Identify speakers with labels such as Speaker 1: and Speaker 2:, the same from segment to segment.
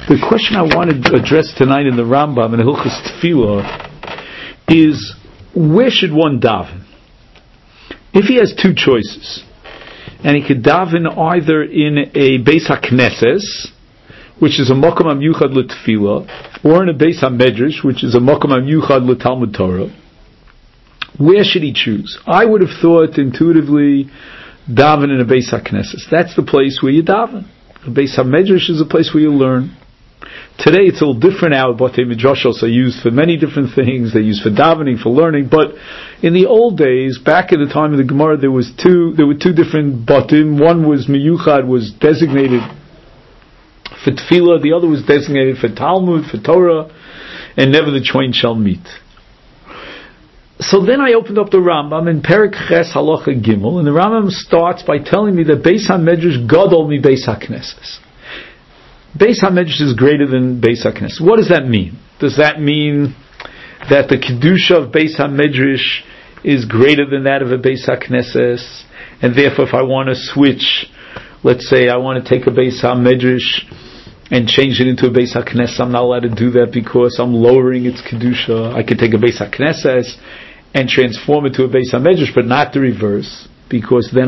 Speaker 1: The question I wanted to address tonight in the Rambam in Hilchos Tefillah is, where should one daven? If he has two choices, and he could daven either in a Beis HaKnesses, which is a Mokom HaMiyuchad L'Tefillah, or in a Beis HaMedrash, which is a Mokom HaMiyuchad L'Talmud Torah, where should he choose? I would have thought intuitively daven in a Beis HaKnesses. That's the place where you daven. A Beis HaMedrash is a place where you learn. Today it's a little different now. Batei Midrashos are used for many different things. They're used for davening, for learning. But in the old days, back in the time of the Gemara, there were two different batim. One was Miyuchad, was designated for Tefillah. The other was designated for Talmud, for Torah, and never the twain shall meet. So then I opened up the Rambam in Perek Ches Halacha Gimel, and the Rambam starts by telling me that Beis HaMedrash Gadol mi Beis HaKnesses. Beis HaMedrash is greater than Beis HaKnesses. What does that mean? Does that mean that the Kedusha of Beis HaMedrash is greater than that of a Beis HaKnesses, and therefore if I want to switch, let's say I want to take a Beis HaMedrash and change it into a Beis HaKnesses, I'm not allowed to do that because I'm lowering its Kedusha. I could take a Beis HaKnesses and transform it to a Beis HaMedrash, but not the reverse, because then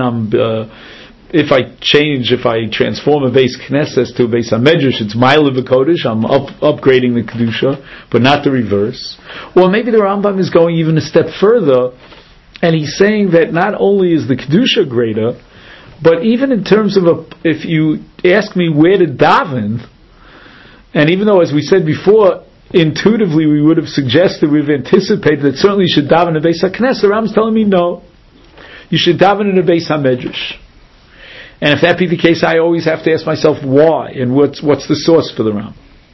Speaker 1: if I transform a Beis Knesses to a Beis HaMedrash, it's Ma'ila v'Kodesh, I'm upgrading the Kedusha, but not the reverse. Or maybe the Rambam is going even a step further, and he's saying that not only is the Kedusha greater, but even in terms of if you ask me where to daven, and even though, as we said before, intuitively we would have suggested, we've anticipated that certainly you should daven in a Beis HaKnesses, the Rambam's telling me no. You should daven in a Beis HaMedrash. And if that be the case, I always have to ask myself why, and what's the source for the Rambam.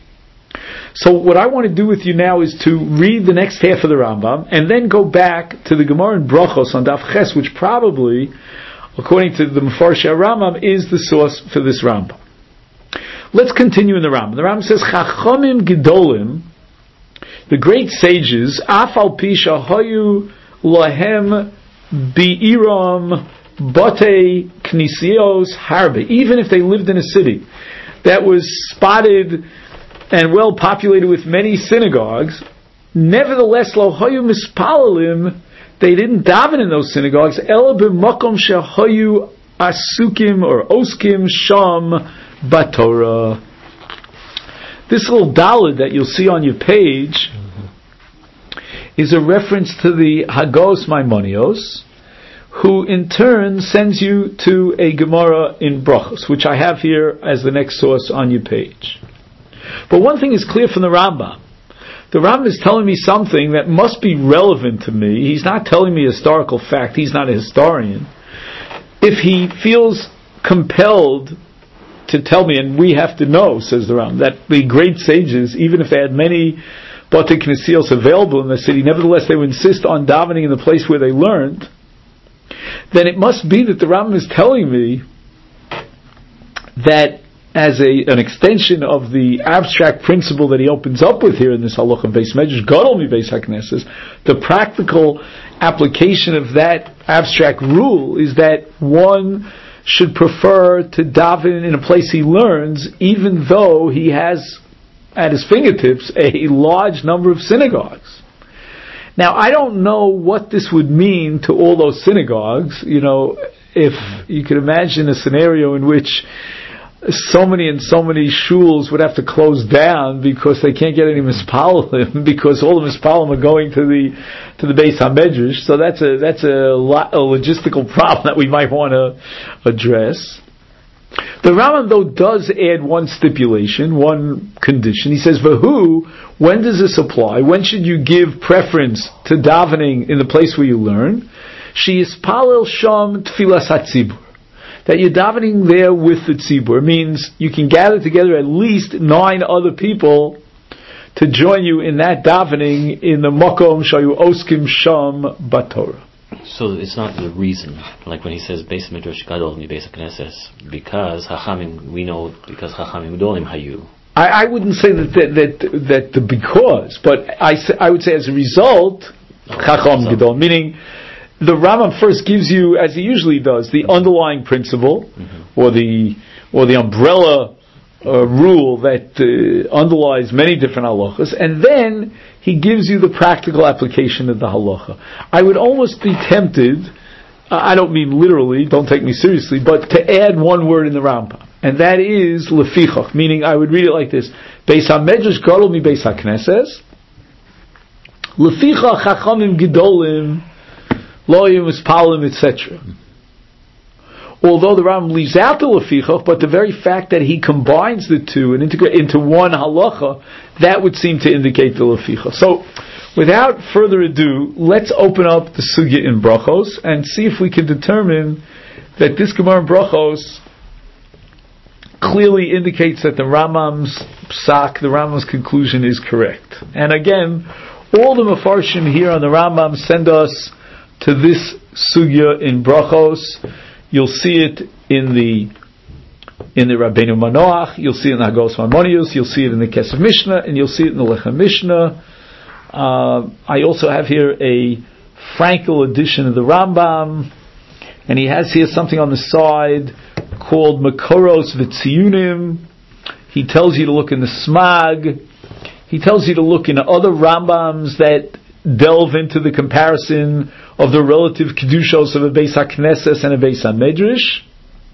Speaker 1: So what I want to do with you now is to read the next half of the Rambam, and then go back to the Gemara in Brachos on Daf Ches, which probably, according to the Mefarshei Rambam, is the source for this Rambam. Let's continue in the Rambam. The Rambam says, Chachamim Gedolim, the great sages, Afal Pisha Hayu Lahem Bi'iram Batei Knisios Harbe, even if they lived in a city that was spotted and well populated with many synagogues, nevertheless Lo Hayu Mispalalim, they didn't daven in those synagogues, Ela b'makom shehayu asukim or oskim sham batorah. This little daled that you'll see on your page is a reference to the Hagos Maimonios, who in turn sends you to a Gemara in Brachos, which I have here as the next source on your page. But one thing is clear from the Rambam. The Rambam is telling me something that must be relevant to me. He's not telling me a historical fact. He's not a historian. If he feels compelled to tell me, and we have to know, says the Rambam, that the great sages, even if they had many Batei Knesios available in the city, nevertheless they would insist on davening in the place where they learned, then it must be that the Rambam is telling me that as an extension of the abstract principle that he opens up with here in this Halacha Beis Medrash, Gadol mi Beis HaKnesses, the practical application of that abstract rule is that one should prefer to daven in a place he learns, even though he has at his fingertips a large number of synagogues. Now, I don't know what this would mean to all those synagogues. If you could imagine a scenario in which so many shuls would have to close down because they can't get any mispalim, because all the mispalim are going to the Beis HaMedrash. So that's a logistical problem that we might want to address. The Rambam, though, does add one stipulation, one condition. He says, "Vahu, when does this apply? When should you give preference to davening in the place where you learn? She yispalel sham tfilas hatzibur." That you're davening there with the tzibur means you can gather together at least 9 other people to join you in that davening in the makom shayu oskim sham batorah.
Speaker 2: So it's not the reason, like when he says Beis Midrash Gadol mi Beis HaKnesses, because Chachamim, we know because Chachamim Gedolim hayu.
Speaker 1: I wouldn't say that the because, but I would say as a result, Chacham Gedolim, meaning the Rambam first gives you, as he usually does, the underlying principle, or the umbrella rule that underlies many different halachas, and then he gives you the practical application of the halacha. I would almost be tempted, I don't mean literally, don't take me seriously, but to add one word in the Rambam, and that is lefichach, meaning I would read it like this: Beis HaMedrash gadol mi Beis HaKnesses, lefichach chachamim gedolim lo yim mispalim, etc. Although the Rambam leaves out the lefichach, but the very fact that he combines the two and integrate into one halacha, that would seem to indicate the lefichach. So, without further ado, let's open up the sugya in brachos and see if we can determine that this Gemara in brachos clearly indicates that the Rambam's psak, the Rambam's conclusion, is correct. And again, all the mafarshim here on the Rambam send us to this sugya in brachos. You'll see it in the Rabbeinu Manoach, you'll see it in the Hagos Maimonius, you'll see it in the Kesef Mishnah, and you'll see it in the Lechem Mishnah. I also have here a Frankel edition of the Rambam, and he has here something on the side called Makoros V'Tziyunim. He tells you to look in the Smag. He tells you to look in other Rambams that delve into the comparison of the relative kedushos of a Beis HaKnesses and a Beis HaMedrash.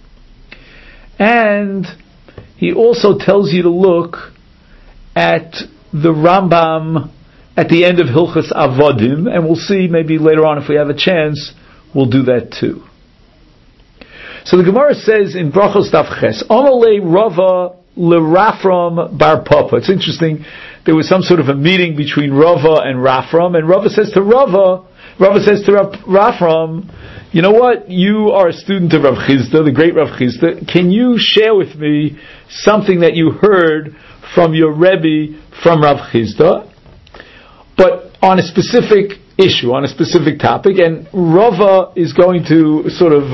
Speaker 1: And he also tells you to look at the Rambam at the end of Hilchos Avodim, and we'll see maybe later on if we have a chance, we'll do that too. So the Gemara says in Brachos Daf Ches, Amalei Rava LeRafram Bar Papa. It's interesting, there was some sort of a meeting between Rava and Rafram, and Rava says to Rafram, you know what, you are a student of Rav Chisda, the great Rav Chisda, can you share with me something that you heard from your Rebbe from Rav Chisda, but on a specific issue, on a specific topic, and Rava is going to sort of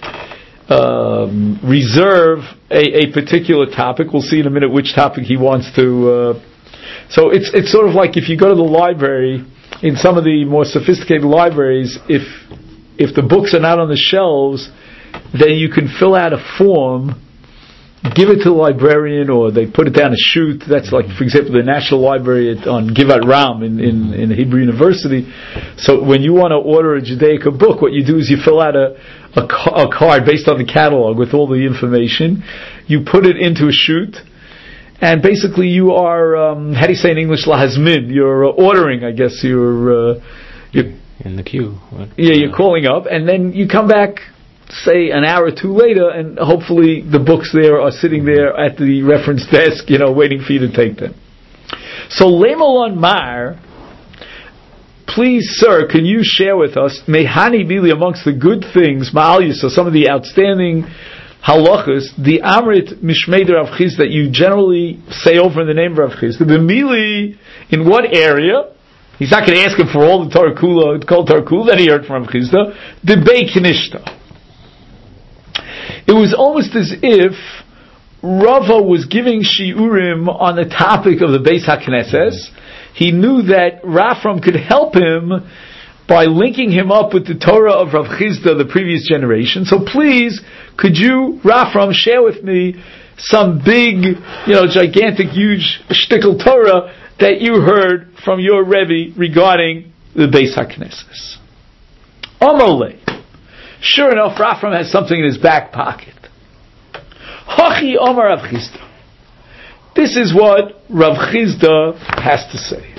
Speaker 1: reserve a particular topic. We'll see in a minute which topic he wants to. So it's sort of like if you go to the library, in some of the more sophisticated libraries, if the books are not on the shelves, then you can fill out a form, give it to the librarian, or they put it down a chute. That's like, for example, the National Library on Givat Ram in Hebrew University. So when you want to order a Judaica book, what you do is you fill out a card based on the catalog with all the information. You put it into a chute, and basically you are, how do you say in English, lahazmin? You're ordering, I guess. You're
Speaker 2: in the queue.
Speaker 1: You're calling up, and then you come back, say an hour or two later, and hopefully the books there are sitting there at the reference desk, waiting for you to take them. So Leimolon Mar, please, sir, can you share with us Mehani Bili, amongst the good things, Ma'al Yisrael, some of the outstanding halachas, the Amrit Mishmei de Rav Chisda that you generally say over in the name of Rav Chisda, the Mili, in what area? He's not going to ask him for all the Torah Kula that he heard from Rav Chisda. The Bei Knishta. It was almost as if Rava was giving shiurim on the topic of the Beis HaKnesses. He knew that Rafram could help him by linking him up with the Torah of Rav Chisda, the previous generation. So please, could you, Rafram, share with me some big, gigantic, huge shtickle Torah that you heard from your Rebbe regarding the Beis HaKnesses? Omole. Sure enough, Rafram has something in his back pocket. Hachi Omar Rav Chisda. This is what Rav Chisda has to say.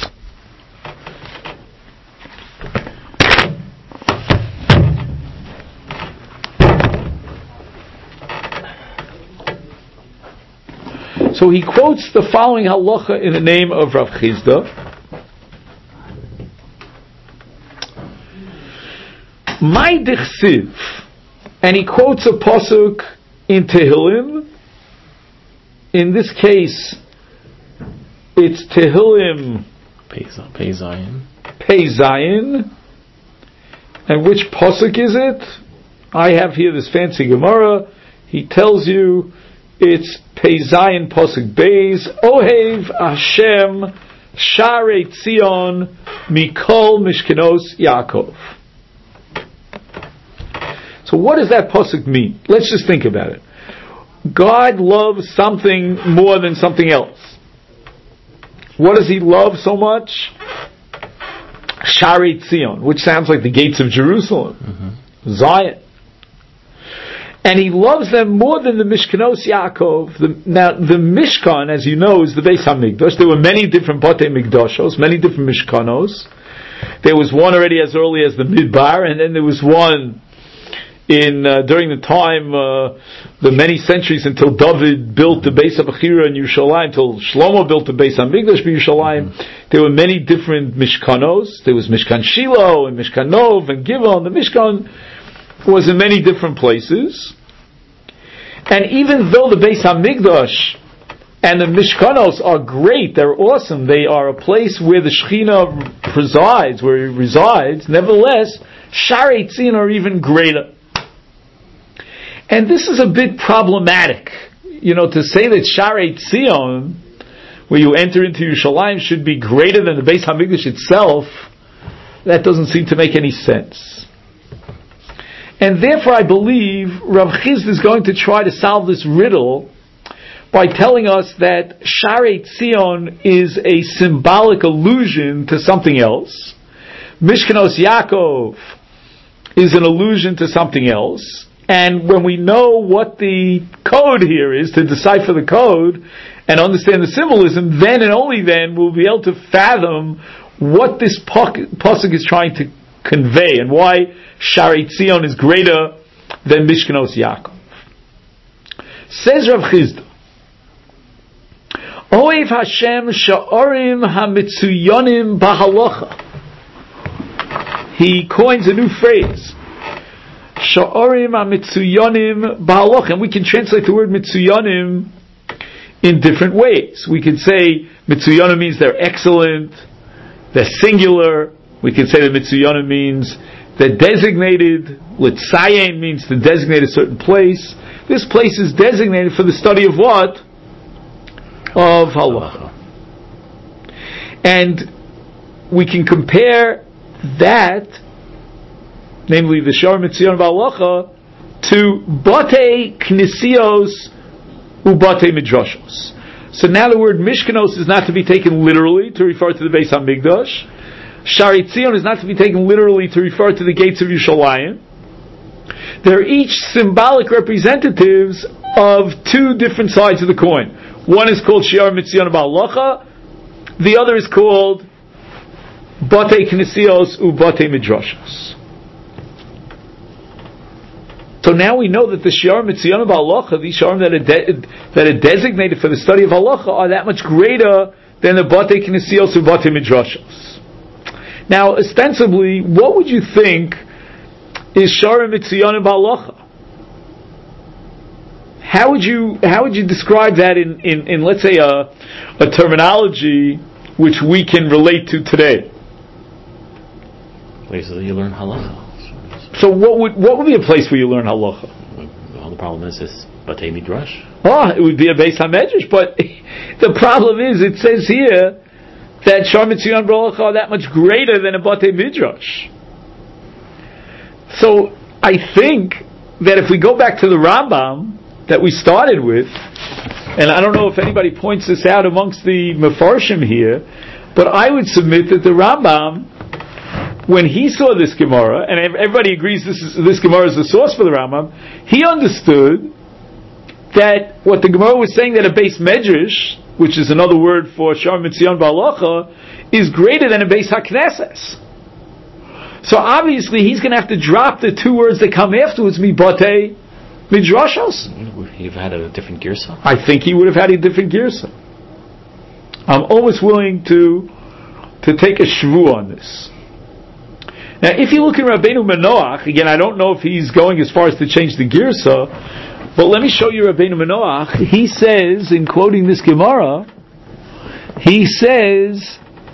Speaker 1: So he quotes the following halacha in the name of Rav Chisda. My dichsiv, and he quotes a pasuk in Tehillim. In this case, it's Tehillim
Speaker 2: Pei Zayin.
Speaker 1: And which pasuk is it? I have here this fancy Gemara. He tells you it's Pei Zayin pasuk Beis. Ohev Hashem Sharei Tzion Mikol Mishkenos Yaakov. So what does that pasuk mean? Let's just think about it. God loves something more than something else. What does He love so much? Sharei Tzion, which sounds like the gates of Jerusalem, Zion. And He loves them more than the Mishkanos Yaakov. Now, the Mishkan, as you know, is the Beis HaMikdash. There were many different Batei Mikdashos, many different Mishkanos. There was one already as early as the Midbar, and then there was one during the time, the many centuries until David built the Beis HaBechira in Yerushalayim, until Shlomo built the Beis HaMikdash in Yerushalayim. There were many different Mishkanos. There was Mishkan Shiloh and Mishkan Nov and Givon. The Mishkan was in many different places. And even though the Beis HaMikdash and the Mishkanos are great, they're awesome, they are a place where the Shekhinah presides, where He resides, nevertheless, Sharei Tzion are even greater. And this is a bit problematic. To say that Sharei Tzion, where you enter into Yerushalayim, should be greater than the Beis HaMikdash itself, that doesn't seem to make any sense. And therefore I believe Rav Chizd is going to try to solve this riddle by telling us that Sharei Tzion is a symbolic allusion to something else. Mishkanos Yaakov is an allusion to something else. And when we know what the code here is, to decipher the code and understand the symbolism, then and only then we'll be able to fathom what this pasuk is trying to convey and why Sharei Tzion is greater than Mishkanos Yaakov. Says Rav Chizda, Oev Hashem sha'orim hamitzuyonim bahalocha. He coins a new phrase. Sha'orim hamitzuyonim bahalocha. And we can translate the word mitzuyonim in different ways. We can say mitzuyonim means they're excellent, they're singular. We can say that mitzuyonim means they're designated. Litzayin means to designate a certain place. This place is designated for the study of what? Of halacha. And we can compare that, namely the Sha'ar Mitzion Ba'alacha, to Batei Knisios Ubatei Midrashos. So now the word Mishkanos is not to be taken literally to refer to the Beis HaMikdash. Sharei Tzion is not to be taken literally to refer to the gates of Yerushalayim. They're each symbolic representatives of two different sides of the coin. One is called Sha'ar Mitzion Ba'alacha, the other is called Batei Knisios Ubatei Midrashos. So now we know that the Sha'ar Mitzion Ba'alacha, these Sha'arim that are designated for the study of halacha, are that much greater than the Batei Knisios Ubatei Midrashos. Now, ostensibly, what would you think is Sha'ar Mitzion Ba'alacha? How would you describe that in let's say a terminology which we can relate to today?
Speaker 2: Places that you learn halacha.
Speaker 1: So what would be a place where you learn halacha?
Speaker 2: Well, the problem is Batei Midrash.
Speaker 1: It would be a Beis HaMedrash, but the problem is it says here that Sha'ar Mitzion Ba'alacha are that much greater than a Batei Midrash. So I think that if we go back to the Rambam that we started with, and I don't know if anybody points this out amongst the Mefarshim here, but I would submit that the Rambam, when he saw this Gemara, and everybody agrees this Gemara is the source for the Rambam, he understood that what the Gemara was saying, that a Beis Medrash, which is another word for Sha'ar Mitzion Ba'alacha, is greater than a Beis HaKnesses. So obviously he's going to have to drop the two words that come afterwards, Batei Midrashos.
Speaker 2: Would he have had a different girsa?
Speaker 1: I think he would have had a different girsa. I'm almost willing to take a shvu on this. Now, if you look at Rabbeinu Manoach, again, I don't know if he's going as far as to change the girsa, but let me show you Rabbeinu Manoach. He says, in quoting this Gemara, he says,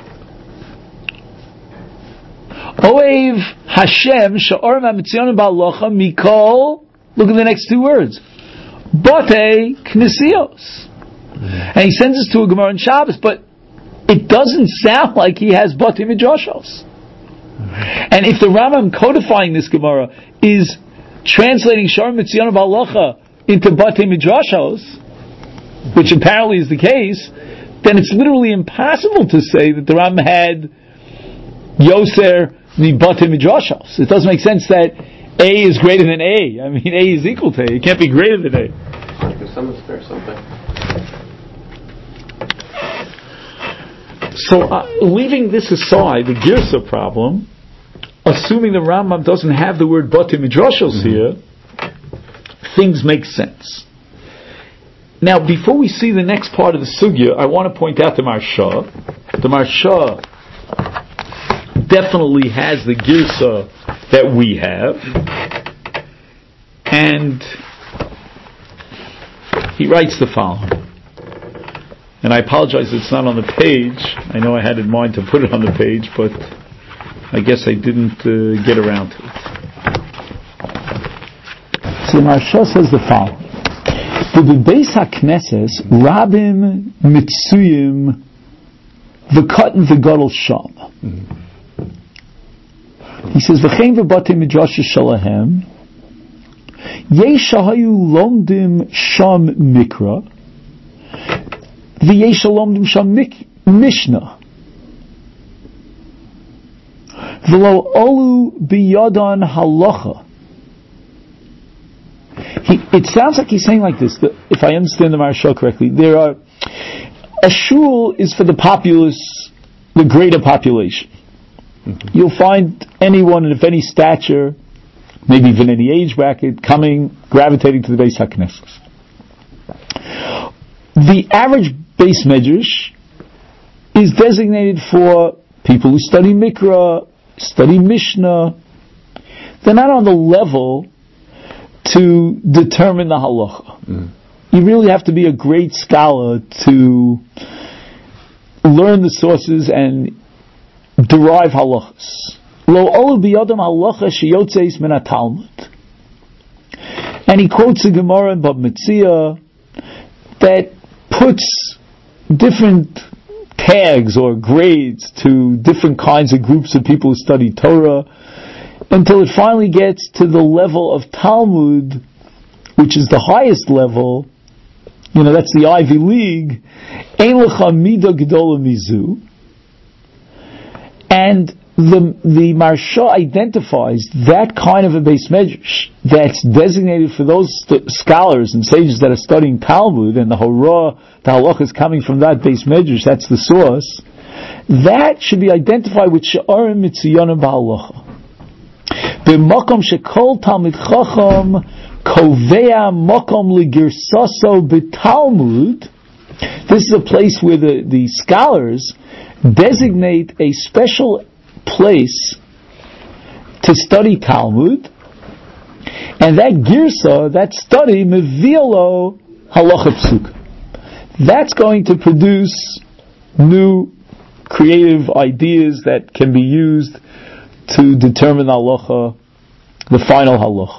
Speaker 1: Oev Hashem Sha'ar Mitzion Ba'alacha Mikol. Look at the next two words. Batei Knisios. And he sends us to a Gemara in Shabbos, but it doesn't sound like he has Batei Midrashos. And if the Rambam codifying this Gemara is translating Sha'ar Mitzion Ba'alacha into Batei Midrashos, which apparently is the case, then it's literally impossible to say that the Rambam had Yoser mi Batei Midrashos. It doesn't make sense that A is greater than A. I mean, A is equal to A. It can't be greater than A.
Speaker 3: Because someone's spare something.
Speaker 1: So, leaving this aside, the Girsa problem, assuming the Rambam doesn't have the word Batei Midrashos here, things make sense. Now, before we see the next part of the sugya, I want to point out the Maharsha. The Maharsha definitely has the Girsa that we have, and he writes the following. And I apologize it's not on the page. I know I had in mind to put it on the page, but I guess I didn't get around to it. So Maharsha says the following. The Beis HaKnesses Rabim Mitzuyim V'Katan V'Gadol Sham. He says V'chein V'Batei Midrash Shalahem Yesh Hayu Lomdim Sham Mikra V'yesh Lomdim Sham Mishnah V'lo Olu Biyadan Halacha. It sounds like he's saying like this, that if I understand the Maharsha correctly, a shul is for the populace, the greater population. Mm-hmm. You'll find anyone of any stature, maybe even any age bracket, gravitating to the Beis HaKnesses. The average Beis Medrash is designated for people who study Mikra, study Mishnah. They're not on the level to determine the halacha. You really have to be a great scholar to learn the sources and derive halachas. Lo olu biyadam halacha sheyotzeis min haTalmud. And he quotes a Gemara in Bab Metzia that puts different tags or grades to different kinds of groups of people who study Torah, until it finally gets to the level of Talmud, which is the highest level. That's the Ivy League. Ein lecha mida gedola mizu. And the Maharsha identifies that kind of a Beis Medrash that's designated for those scholars and sages that are studying Talmud, and the halacha is coming from that Beis Medrash, that's the source. That should be identified with she'arim mitziyanim b'halacha. B'makom shekol Talmid Chacham kovea makom legirsaso b'Talmud. This is a place where the scholars designate a special place to study Talmud, and that girsa, that study, meviolo halacha psuka. That's going to produce new creative ideas that can be used to determine halacha, the final halacha.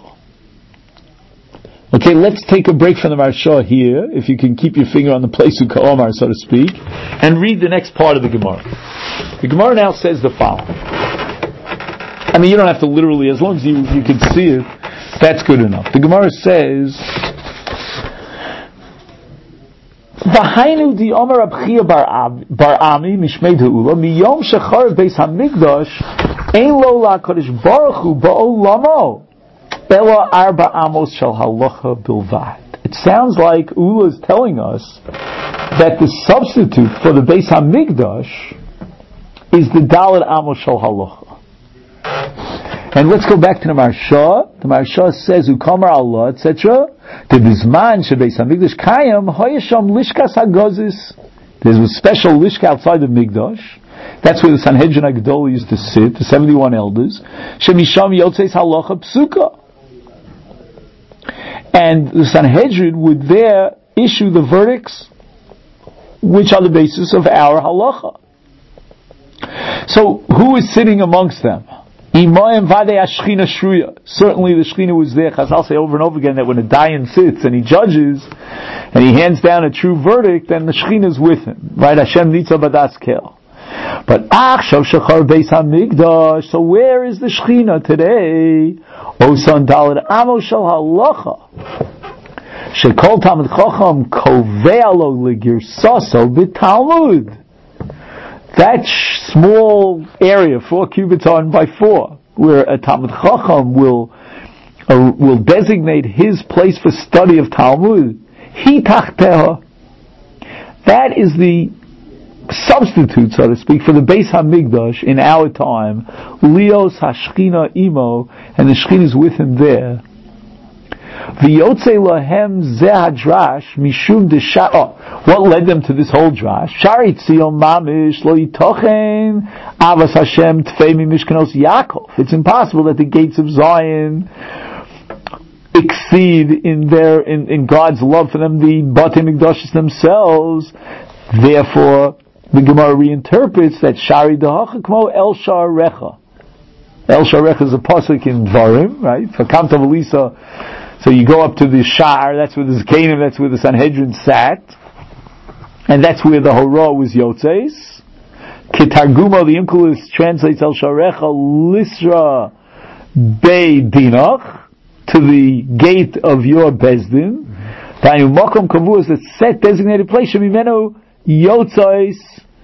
Speaker 1: Okay, let's take a break from the Maharsha here, if you can keep your finger on the place of Ka'omar, so to speak, and read the next part of the Gemara. The Gemara now says the following. I mean, you don't have to literally, as long as you can see it, that's good enough. The Gemara says, V'hainu di Omer Abchia bar Ami mishmei de'ula miyom shechar beis hamikdash ein lo la'kadosh baruch hu ba'olamo ela arba amos shel halacha bilvad. It sounds like Ula is telling us that the substitute for the beis hamikdash is the Dalet amos shel halacha. And let's go back to the Maharsha. The Maharsha says, Ukamar Allah, etc. The Bizman Shebeis HaMikdash Kayam Hoyesham Lishkas HaGozis. There's a special lishka outside the Mikdash. That's where the Sanhedrin HaGedol used to sit, the 71 elders. Shemisham Yotzeis Halacha Psuka. And the Sanhedrin would there issue the verdicts which are the basis of our halacha. So, who is sitting amongst them? Certainly the Shechina was there. Chazal say over and over again that when a Dayan sits and he judges and he hands down a true verdict, then the Shechina is with him. Right? Hashem nitza badas kel. But Achshav Shechar Beis HaMikdash, so where is the Shechina today? Osan Daled Amo Shel Halacha. Shekol Talmud Chacham kovea lo ligirsaso b'Talmud. That small area, 4 cubits on by 4, where a Talmud Chacham will designate his place for study of Talmud. Hi tachteha. That is the substitute, so to speak, for the Beis HaMikdash in our time. Lios HaShchina Imo, and the Shechina is with him there. V'yotzei lahem zeh hadrash mishum desha. What led them to this whole drash? Shari tzion mamish lo yitochen avas Hashem tfei mimishkanos Yaakov. It's impossible that the gates of Zion exceed in God's love for them the Batei Mikdashis themselves. Therefore, the Gemara reinterprets that Shari Dahacha Kmo El Sharecha. El Sharecha is a pasuk in Dvarim, right? For Kam Tov Elisa. So you go up to the Shar, that's where the Zekanim, that's where the Sanhedrin sat, and that's where the Horah was Yotzeis. Ketarguma, the Inkulis translates El Sharecha Lisra Bei Dinach, to the gate of your Bezdin. Tainu Makom Kavu is a set designated place, Shemimeno Yotzeis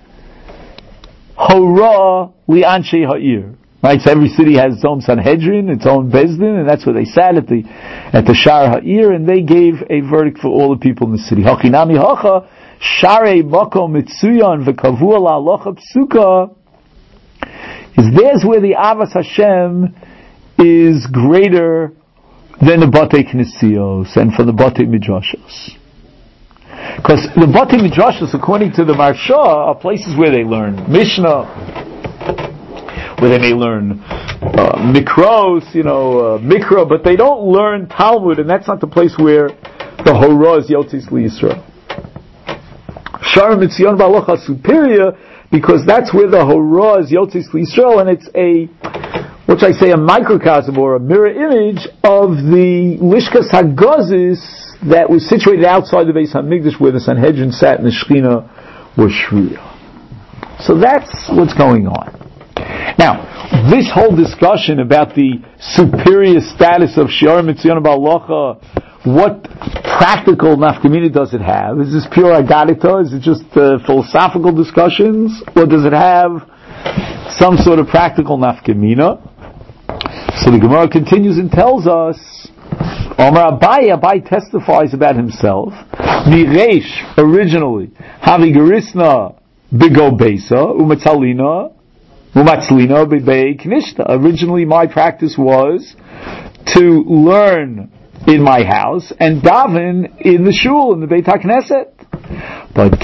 Speaker 1: Horah Li'anshe Ha'ir. Right, so every city has its own Sanhedrin, its own Bezdin, and that's where they sat at the Shar Ha'ir, and they gave a verdict for all the people in the city. Hachinami Hacha, Sharei Makom Mitsuyan V'Kavua La'alocha Psuka, is there's where the Avas Hashem is greater than the Batei Knesios and from the Batei Midrashos. Because the Batei Midrashos, according to the Marsha, are places where they learn Mishnah, where they may learn Mikros, Mikra, but they don't learn Talmud, and that's not the place where the Horah is Yotzis L'Yisrael. Shar Mitzion Ba'alocha superior, because that's where the Horah is Yotzis L'Yisrael, and it's a microcosm or a mirror image of the Lishkas Hagazis that was situated outside the Beis HaMikdash, where the Sanhedrin sat and the Shechina was Shriya. So that's what's going on. Now, this whole discussion about the superior status of Shiur Mitzion Ba'alocha, what practical nafkamina does it have? Is this pure agadita? Is it just philosophical discussions? Or does it have some sort of practical nafkamina? So the Gemara continues and tells us, Omar Abai testifies about himself, Miresh, originally, Havi Gerisna Bigo Beisa, Umatzlina Bibei Knishta. Originally my practice was to learn in my house and daven in the shul, in the Beit HaKnesset. But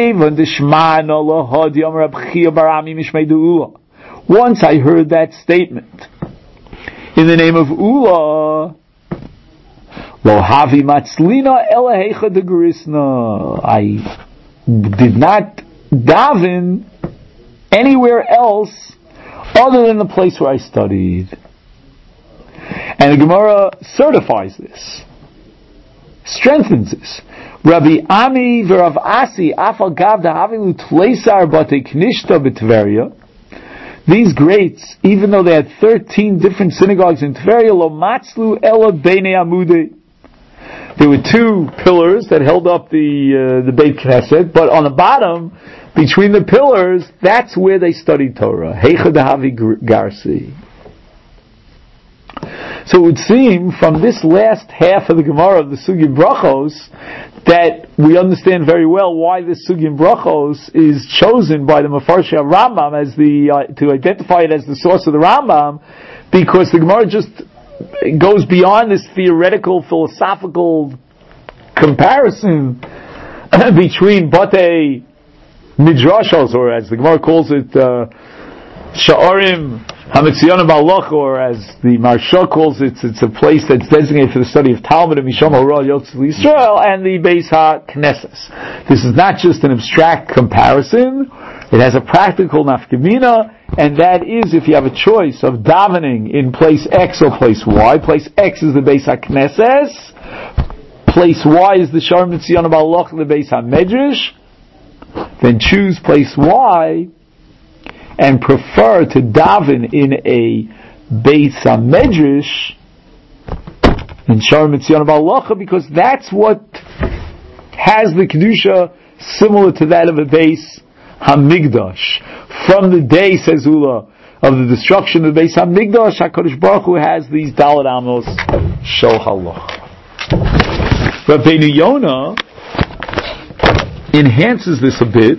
Speaker 1: once I heard that statement in the name of Ula, Lo havi matzlina elahecha de gerisna. I did not daven anywhere else other than the place where I studied. And the Gemara certifies this, strengthens this. Rabbi Ami v'Rav Asi afal gav dahavilu tleisar batei knishta b'Tveria. These greats, even though they had 13 different synagogues in Tveria, lo matzlu ela beinei amudei. There were 2 pillars that held up the Beit Knesset, but on the bottom, between the pillars, that's where they studied Torah. Heicha dahavi garsi. So it would seem from this last half of the Gemara of the Sugya Brachos that we understand very well why this Sugya Brachos is chosen by the Mefarshei Rambam as to identify it as the source of the Rambam, because the Gemara just goes beyond this theoretical, philosophical comparison between Batei Midrashos, or as the Gemara calls it, Sha'arim HaMitzion Ba'alocha, or as the Marsha calls it, it's a place that's designated for the study of Talmud and Misham Horah Yotzei L'Yisrael, and the Beis HaKnesses. This is not just an abstract comparison, it has a practical nafkamina, and that is if you have a choice of davening in place X or place Y. Place X is the Beis HaKnesses, place Y is the Sha'ar Mitzion Ba'alocha, the Beis HaMedrash, then choose place Y and prefer to daven in a Beis HaMedrash in Shar Mitzion Ba'alacha, because that's what has the Kedusha similar to that of a Beis HaMikdash. From the day, says Ula, of the destruction of the Beis HaMikdash, HaKadosh Baruch Hu has these Dalet Amos Shel Halacha. Rabbeinu Yonah enhances this a bit.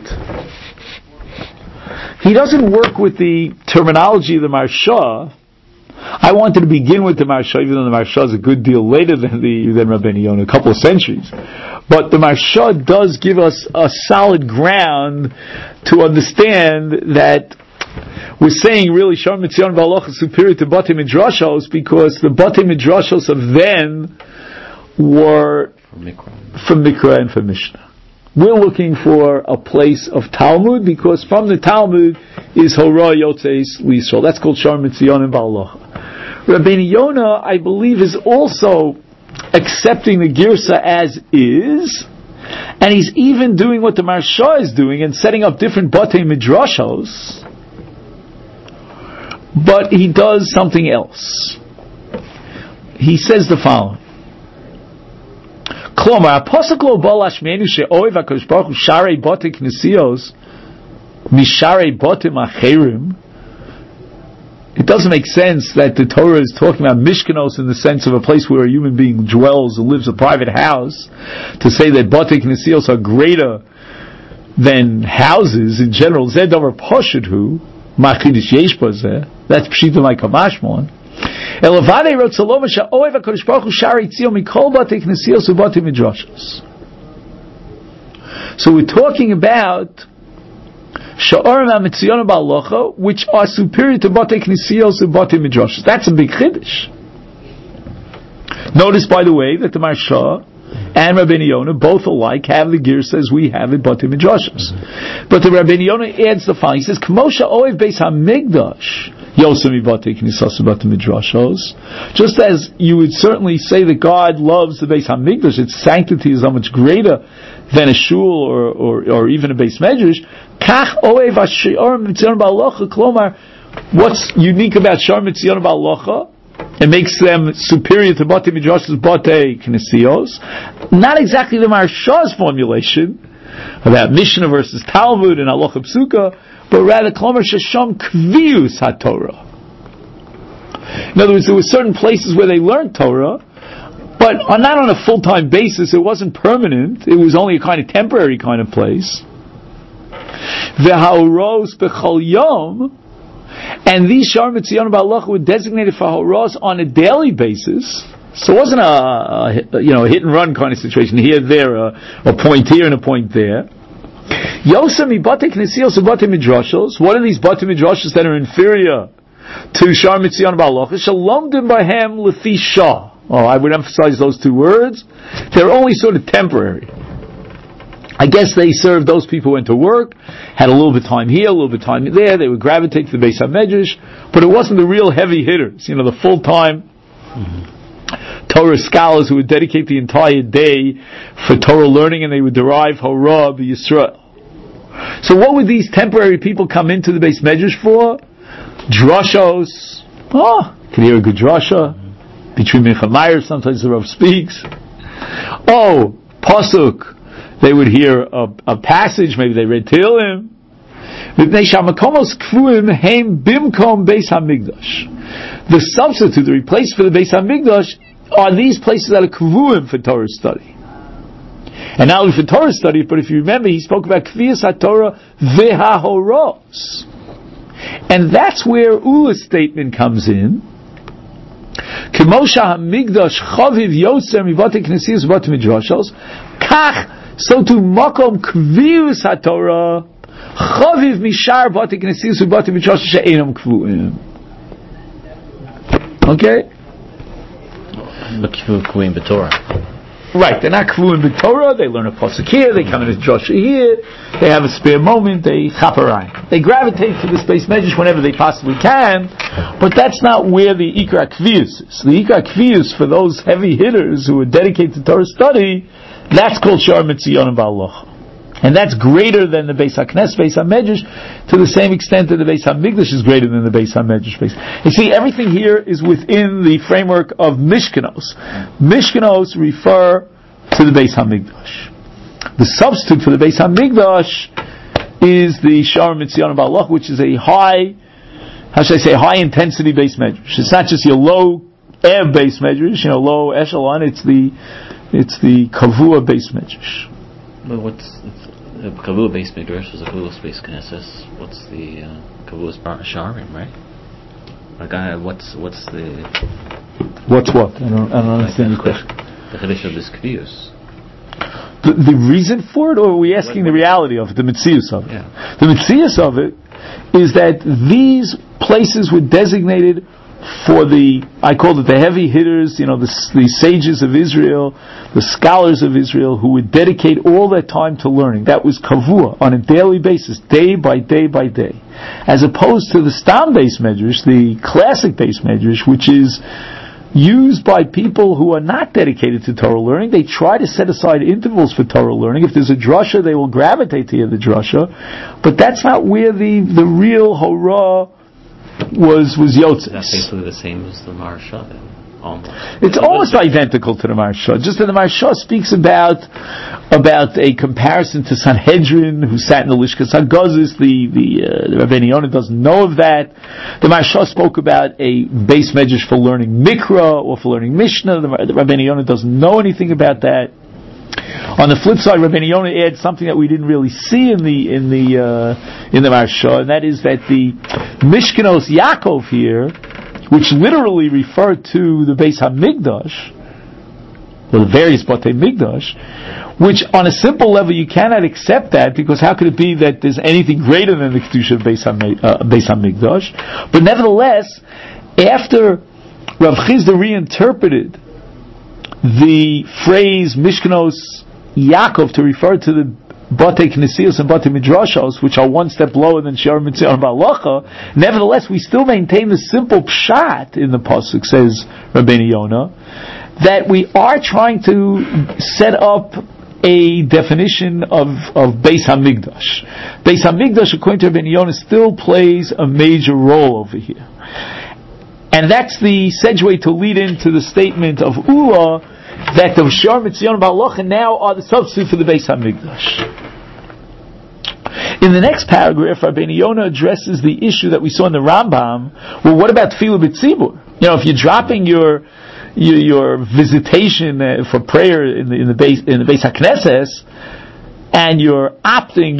Speaker 1: He doesn't work with the terminology of the Marsha. I wanted to begin with the Marsha, even though the Marsha is a good deal later than Rabbeinu Yonah, a couple of centuries. But the Marsha does give us a solid ground to understand that we're saying really Shar Mitzion Ba'alacha is superior to Batei Midrashos, because the Batei Midrashos of then were from Mikra and from Mishnah. We're looking for a place of Talmud, because from the Talmud is Hora Yotzeis L'Yisrael. That's called Shar Mitzion Ba'alacha. Rabbeinu Yonah, I believe, is also accepting the Girsa as is, and he's even doing what the Marsha is doing and setting up different Batei Midrashos, but he does something else. He says the following. Klomar, Apostle lo balash menu she'oiv HaKadosh Baruch Hu sharei batei knesios misharei batim acherim. It doesn't make sense that the Torah is talking about Mishkanos in the sense of a place where a human being dwells and lives, a private house, to say that batei knesios are greater than houses in general. Zeh davar pashut hu, ma chidush yesh bazeh. That's pshita like Kamashmon. Elavade wrote Saloma she'oiv HaKadosh Baruch Hu sharei tzion mikol batei knesios ubatei midrashos. So we're talking about Sha'arim HaMitzion Ba'alacha, which are superior to Batei Knesios and Batei Midrashos. That's a big chiddush. Notice, by the way, that the Marsha and Rabbeinu Yonah both alike have the gear says we have in Batei Midrashos. But the Rabbeinu Yonah adds the following. He says, K'mosha Oev Beis HaMikdash Yosem Batei Knesios and Batei Midrashos. Just as you would certainly say that God loves the Beis HaMikdash, its sanctity is so much greater than a shul or even a Beis Medrash. Kach Oev HaShar Mitzion Ba'alacha. Klomar, what's unique about Shar Mitzion Ba'alacha? It makes them superior to Batei Midrashos, Batei Knesios. Not exactly the Marsha's formulation about Mishnah versus Talmud and Halacha Psuka, but rather Klomar Shesham Kvius HaTorah. In other words, there were certain places where they learned Torah, but not on a full-time basis. It wasn't permanent. It was only a kind of temporary kind of place. V'ha'oros b'chol yom, and these Shar Mitzion Ba'alacha were designated for ha'oros on a daily basis. So it wasn't a hit and run kind of situation. Here, there, a point here and a point there. Yosem Batei Knesios u'Batei Midrashos. What are these Batei Midrashos that are inferior to Shar Mitzion Ba'alacha? Shalom dim bahem lefi shah. I would emphasize those two words. They're only sort of temporary. I guess they served those people who went to work, had a little bit of time here, a little bit of time there. They would gravitate to the Beis HaMedrash, but it wasn't the real heavy hitters. The full-time Torah scholars who would dedicate the entire day for Torah learning, and they would derive Horah b'Yisrael. So what would these temporary people come into the Beis Medrash for? Drashos. Can hear a good drasha. Between Mincha and Meir, sometimes the Rav speaks. Pasuk. They would hear a passage, maybe they read Tehillim. The substitute, the replace for the Beis HaMikdash, are these places that are kvuim for Torah study. And not only for Torah study, but if you remember, he spoke about Kviyas HaTorah v'hahoros. And that's where Ula's statement comes in. K'mosha HaMikdash chaviv yoser mivatei knesios u'batei midrashos, kach, so to makom kviyus haTorah chaviv mishar batei knesios u'batei midrashos she'enam kvuim. Okay?
Speaker 2: But kvuim b'Torah.
Speaker 1: Right, they're not kvuim b'Torah. They learn a pasuk here, they come in a drasha here, they have a spare moment, they chaparayim. They gravitate to the Beis Medrash whenever they possibly can, but that's not where the ikra kviyus is. The ikra kviyus for those heavy hitters who are dedicated to Torah study, that's called Shar Mitzion Ba'alacha. And that's greater than the Beis HaKnesses, Beis HaMedrash, to the same extent that the Beis HaMikdash is greater than the Beis HaMedrash. You see, everything here is within the framework of Mishkanos. Mishkanos refer to the Beis HaMikdash. The substitute for the Beis HaMikdash is the Shaar Mitzion Ba'alach, which is a high intensity base medrash. It's not just your low air base medrash, low echelon. It's the kavua base medrash.
Speaker 2: But what's the kavua base midrash is a kavua base knesses? What's the kavua sharim, right? Like what's what? I don't
Speaker 1: understand the question.
Speaker 2: The chiddush of this kvius.
Speaker 1: The reason for it, or are we asking the reality of it, the mitzius of it?
Speaker 2: Yeah.
Speaker 1: The mitzius of it is that these places were designated for I called it the heavy hitters, the sages of Israel, the scholars of Israel, who would dedicate all their time to learning. That was kavua, on a daily basis, day by day by day. As opposed to the stam base medrash, the classic base medrash, which is used by people who are not dedicated to Torah learning. They try to set aside intervals for Torah learning. If there's a drasha, they will gravitate to hear the drasha. But that's not where the real horah was yotzes.
Speaker 2: That's basically the same as the Maharsha, almost.
Speaker 1: It's almost identical to the Maharsha, just that the Maharsha speaks about a comparison to Sanhedrin, who sat in the Lishkas HaGazis. The Rabbeinu Yonah doesn't know of that. The Maharsha spoke about a base medrash for learning Mikra or for learning Mishnah. The Rabbeinu Yonah doesn't know anything about that. On the flip side, Rabbeinu Yonah adds something that we didn't really see in the Maharsha, and that is that the Mishkanos Yaakov here, which literally referred to the Beis HaMikdash, or the various Batei Mikdash, which on a simple level you cannot accept that, because how could it be that there's anything greater than the Kedusha of Beis HaMikdash? But nevertheless, after Rav Chizda reinterpreted the phrase Mishkanos Yaakov to refer to the Batei Knesios and Batei Midrashos, which are one step lower than Shaar Mitzion Ba'alacha, nevertheless we still maintain the simple pshat in the pasuk, says Rabbeinu Yonah, that we are trying to set up a definition of Beis HaMikdash. Beis HaMikdash, according to Rabbeinu Yonah, still plays a major role over here. And that's the segue to lead into the statement of Ula that the Shaar Mitzion Ba'alacha now are the substitute for the Beis HaMikdash. In the next paragraph, Rabbeinu Yonah addresses the issue that we saw in the Rambam. Well, what about Tefillah B'tzibur? If you're dropping your visitation for prayer in the Beis HaKnesses, and you're opting,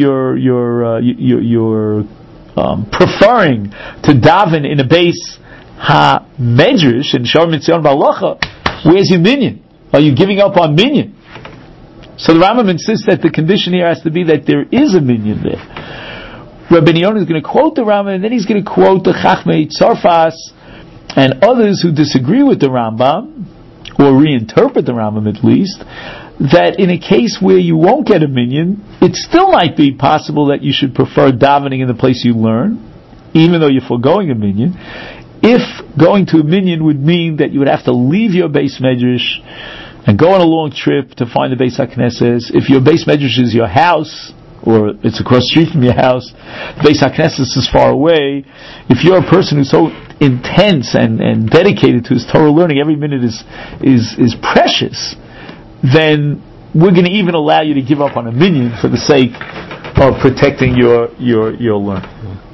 Speaker 1: you're preferring to daven in a Beis HaMedrash and Shaar Mitzion Ba'alacha, where's your minyan? Are you giving up on minyan? So the Rambam insists that the condition here has to be that there is a minyan there. Rabbeinu Yonah is going to quote the Rambam, and then he's going to quote the Chachmei Tzarfas and others who disagree with the Rambam, or reinterpret the Rambam at least, that in a case where you won't get a minyan, it still might be possible that you should prefer davening in the place you learn, even though you're foregoing a minyan. If going to a minyan would mean that you would have to leave your base medrash and go on a long trip to find the Beis HaKnesses, if your base medrash is your house, or it's across the street from your house, the Beis HaKnesses is far away, if you're a person who's so intense and dedicated to his Torah learning, every minute is precious, then we're going to even allow you to give up on a minyan for the sake of protecting your learning.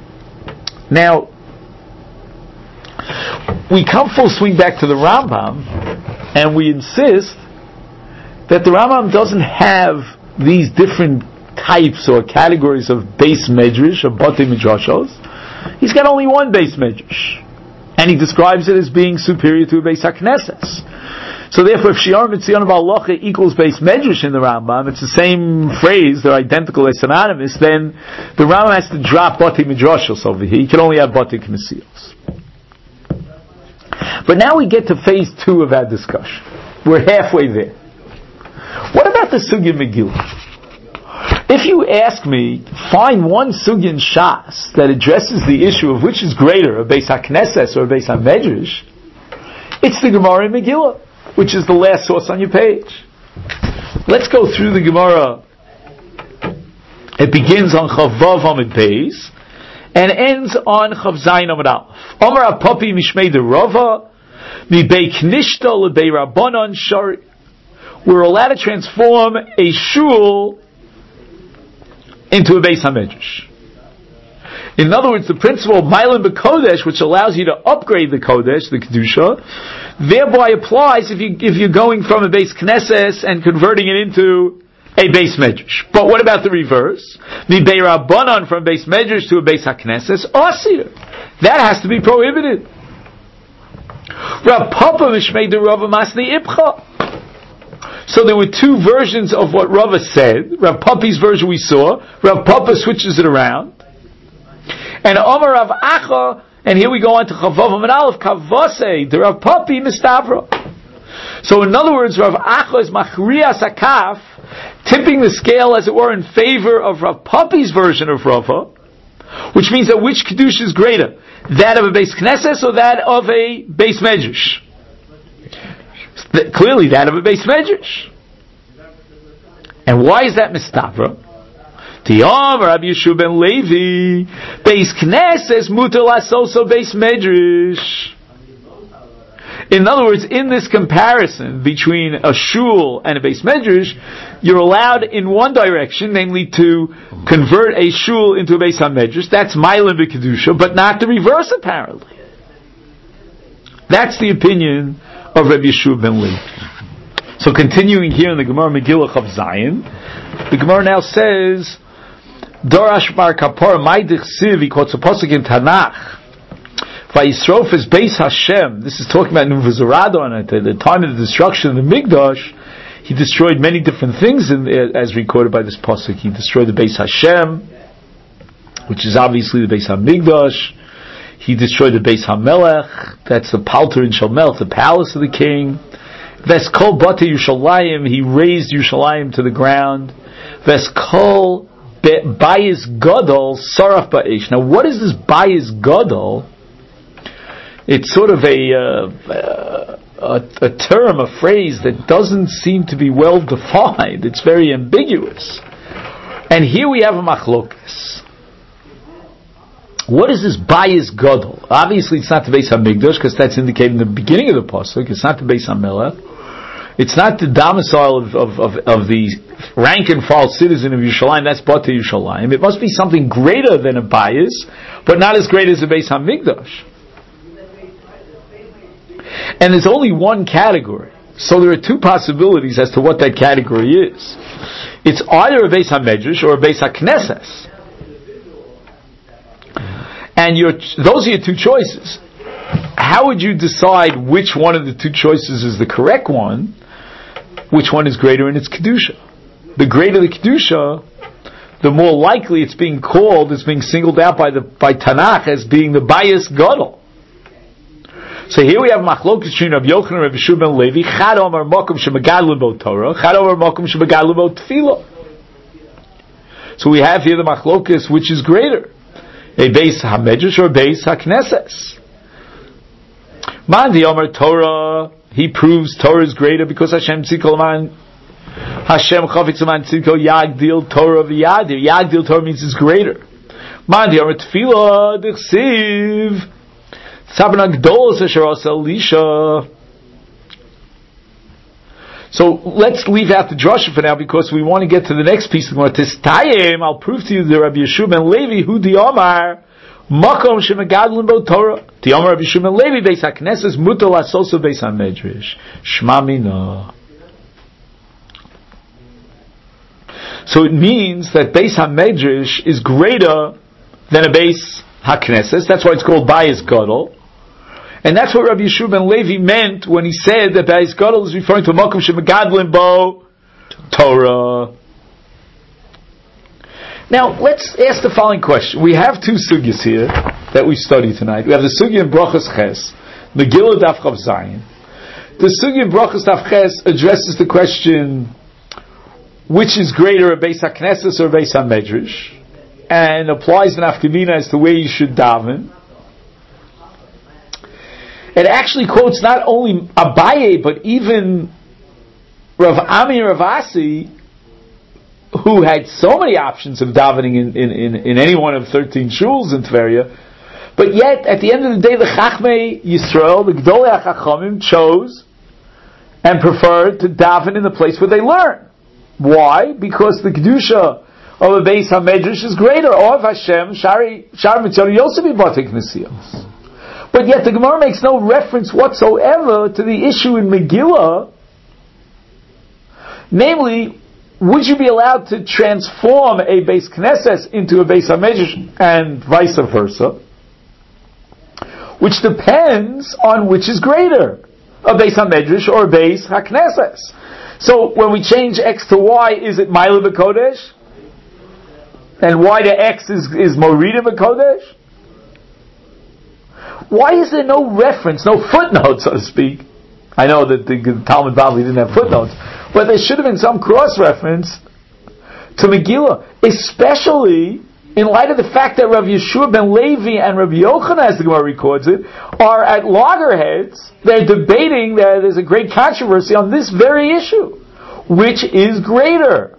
Speaker 1: Now, we come full swing back to the Rambam, and we insist that the Rambam doesn't have these different types or categories of base medrash, or Batei Midrashos. He's got only one base medrash, and he describes it as being superior to a Beis HaKnesses. So therefore, if Shaar Mitzion Ba'alacha equals base medrash in the Rambam, it's the same phrase, they're identical, they're synonymous, then the Rambam has to drop Batei Midrashos over here. He can only have Batei Knesios. But now we get to phase 2 of our discussion. We're halfway there. What about the Sugya Megillah? If you ask me, find one Sugya in Shas that addresses the issue of which is greater, a Beis HaKnesses or a Beis HaMedrash, it's the Gemara in Megillah, which is the last source on your page. Let's go through the Gemara It begins on Chav Vav Amid Beis and ends on Chav Zayin Amid Aleph. Omar Apapi Mishmei de Rava Mi Bei Knishta LeBei Rabbanon Shari. We're allowed to transform a shul into a Beis HaMedrash. In other words, the principle of Mailim B'Kodesh, which allows you to upgrade the Kodesh, the Kedusha, thereby applies if you're going from a Beis Knesses and converting it into a Beis Medrash. But what about the reverse? The Bei Rabbanon from Beis Medrash to a Beis HaKnesses, Asir. That has to be prohibited. Rav Papa Mishmei de Rava Masni Ibcha. So there were two versions of what Rava said. Rav Papi's version we saw. Rav Papa switches it around. And Omar Rav Acha, and here we go on to Chavav Amid Aleph, Kavase, the Rav Papi Mistavra. So in other words, Rav Acha is Machriya Sakaf, tipping the scale, as it were, in favor of Rav Papi's version of Rava, which means that which Kedusha is greater? That of a Beis Knesses or that of a Beis Medrash? Clearly that of a Beis Medrash. And why is that Mistavra? Tiyam Rabbi Yeshua ben Levi, Beis Knesses mutar lasoso Beis Medrash. In other words, in this comparison between a shul and a Beis Medrash, you're allowed in one direction, namely to convert a shul into a Beis HaMedrash. That's Mailim B'Kedusha, but not the reverse apparently. That's the opinion of Rabbi Yeshua ben Levi. So continuing here in the Gemara Megillah Chav Zayin, the Gemara now says, Dorash Bar Kapor Maidich Siv, he quotes a pasuk in Tanakh, Vayisrof is Beis Hashem. This is talking about Nuvazaradon at the time of the destruction of the Mikdash. He destroyed many different things as recorded by this pasuk. He destroyed the Beis Hashem, which is obviously the Beis HaMikdash. He destroyed the Beis HaMelech, that's the Palter in Shalmelech, the palace of the king. Veskol Bate Yushalayim, he raised Yushalayim to the ground. Veskol Bayis Gadol Saraf Ba'ish. Now what is this Bayis Gadol? It's sort of a term, a phrase that doesn't seem to be well defined. It's very ambiguous. And here we have a machlokas. What is this Bayis Gadol? Obviously it's not the Beis HaMikdash, because that's indicated in the beginning of the pasuk. It's not the Beis HaMelech. It's not the domicile of the rank and file citizen of Yerushalayim. That's Bata Yerushalayim. It must be something greater than a Bayis, but not as great as the Beis HaMikdash. And there's only one category. So there are two possibilities as to what that category is. It's either a Beis HaMedrash or a Beis HaKnesses. And those are your two choices. How would you decide which one of the two choices is the correct one? Which one is greater in its Kedusha? The greater the Kedusha, the more likely it's being called, it's being singled out by Tanakh as being the Bayis Gadol. So here we have machlokas between Rabbi Yochanan and Rabbi Yeshua ben Levi. Chad Omar Mokum Shemegadlu Bo Torah. Chad Omar Mokum Shemegadlu Bo Tefillah. So we have here the machlokas, which is greater, a Beis HaMedrash or a Beis HaKnesses. Mandi Omar Torah. He proves Torah is greater because Hashem Tzikol Man. Hashem Chafetz Man Tzikol Yagdil Torah v'Yadir. Yagdil Torah means it's greater. Mandi Omar Tefillah D'chsiv. So let's leave out the drasha for now because we want to get to the next piece of the Gemara. I'll prove to you that Rabbi Yeshua ben Levi, who the Omar, Makom shemegadlim bo Torah. The Omar Rabbi Yeshua ben Levi, Beis HaKnesses, mutar lasoso Beis HaMedrash. Shma mina. So it means that Beis HaMedrash is greater than a Beis HaKnesses. That's why it's called Bayis Gadol. And that's what Rabbi Yeshua ben Levi meant when he said that Bayis Gadol is referring to Makom Shemegadlim Bo Torah. Now, let's ask the following question. We have two sugyas here that we study tonight. We have the sugya in Brachas Ches, Megillah Daf Chav Zayin. The sugya in Brachas Daf Ches addresses the question, which is greater, a Beis HaKnesses or a Beis HaMedrash, and applies an afkamina as to where you should daven. It actually quotes not only Abaye, but even Rav Ami Rav Asi, who had so many options of davening in any one of 13 shuls in Tveria, but yet, at the end of the day, the Chachmei Yisrael, the Gdolei HaChachamim, chose and preferred to daven in the place where they learn. Why? Because the Kedusha of a Beis HaMedrash is greater. Oav Hashem, Shari Mitzvah Yosevi Batek Nesiyos. But yet the Gemara makes no reference whatsoever to the issue in Megillah, namely, would you be allowed to transform a Beis Knesses into a Beis HaMedrash and vice versa? Which depends on which is greater, a Beis HaMedrash or a Beis HaKnesses. So when we change X to Y, is it Maila B'Kodesh? And Y to X is Morida B'Kodesh? Why is there no reference, no footnote, so to speak? I know that the Talmud Bavli didn't have footnotes, but there should have been some cross-reference to Megillah, especially in light of the fact that Rav Yeshua ben Levi and Rabbi Yochanan, as the Gemara records it, are at loggerheads. They're debating, there's a great controversy on this very issue. Which is greater?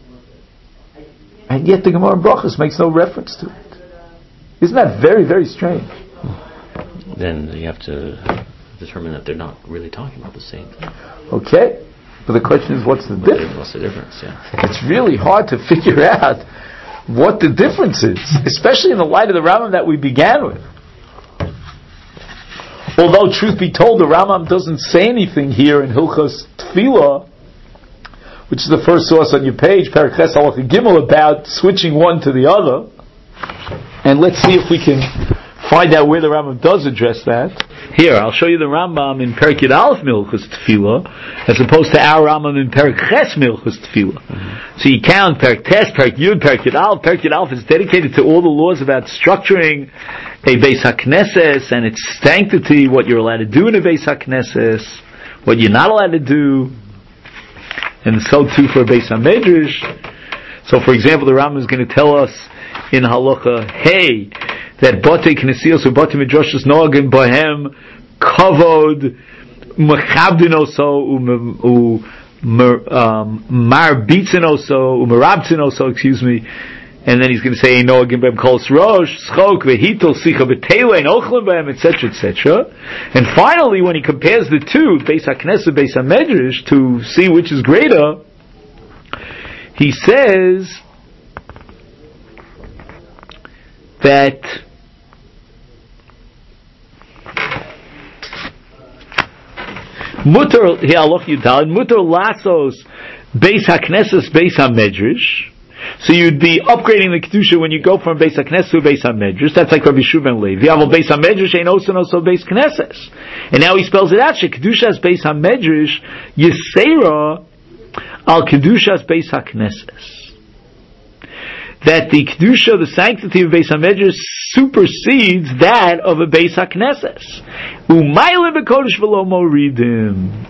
Speaker 1: And yet the Gemara in Brachos makes no reference to it. Isn't that very, very strange?
Speaker 2: Then you have to determine that they're not really talking about the same thing.
Speaker 1: Okay. But the question is, what's the difference?
Speaker 2: What's the difference, yeah.
Speaker 1: It's really hard to figure out what the difference is, especially in the light of the Rambam that we began with. Although, truth be told, the Rambam doesn't say anything here in Hilchos Tefillah, which is the first source on your page, Perek Ches Halacha Gimel, about switching one to the other. And let's see if we can find out where the Rambam does address that. Here, I'll show you the Rambam in Perek Yud Aleph Milchus Tefillah, as opposed to our Rambam in Perek Ches Milchus Tefillah. Mm-hmm. So you count Perek Tes, Perek Yud, Perek Yud Aleph. Perek Yud Aleph is dedicated to all the laws about structuring a Beis HaKnesses and its sanctity, what you're allowed to do in a Beis HaKnesses, what you're not allowed to do, and so too for a Beis HaMedrash. So, for example, the Rambam is going to tell us in Halacha Hey that Batei Knesios or Batei Midrashos Noagim Bohem Kavod Mechabdin Oso Marbitzin Oso Umarabtzin Oso, and then he's going to say Noagim Bohem Kols Rosh Schok Vehitol Sicha B'Teila and Ochlim Bohem, etc., etc. And finally, when he compares the two, Beis HaKnesses, Beis HaMedrash, to see which is greater, he says that Mutar Lasos Beis HaKnesses Beis HaMedrash. So you'd be upgrading the Kedusha when you go from Beis HaKnesses to Beis HaMedrash. That's like Rabbi Yeshua ben Levi. Aval Beis HaMedrash ain't also Beis Knesses. And now he spells it out. Kedushas Beis HaMedrash Yisera al Kedushas Beis HaKnesses. That the Kedusha, the sanctity of Beis HaMedrash, supersedes that of a Beis HaKnesses. Umayle b'kodesh v'lo moridim.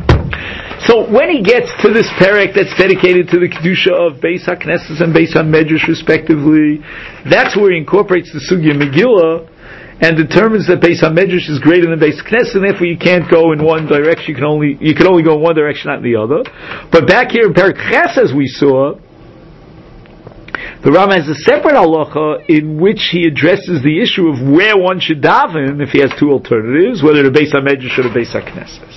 Speaker 1: So when he gets to this perek that's dedicated to the Kedusha of Beis HaKnesses and Beis HaMedrash respectively, that's where he incorporates the Sugya Megillah and determines that Beis HaMedrash is greater than Beis HaKnesses, and therefore you can't go in one direction, you can only go in one direction, not in the other. But back here in Perek Ches, as we saw, the Rambam has a separate halacha in which he addresses the issue of where one should daven if he has two alternatives, whether the Beis HaMedrash or the Beis HaKnesses.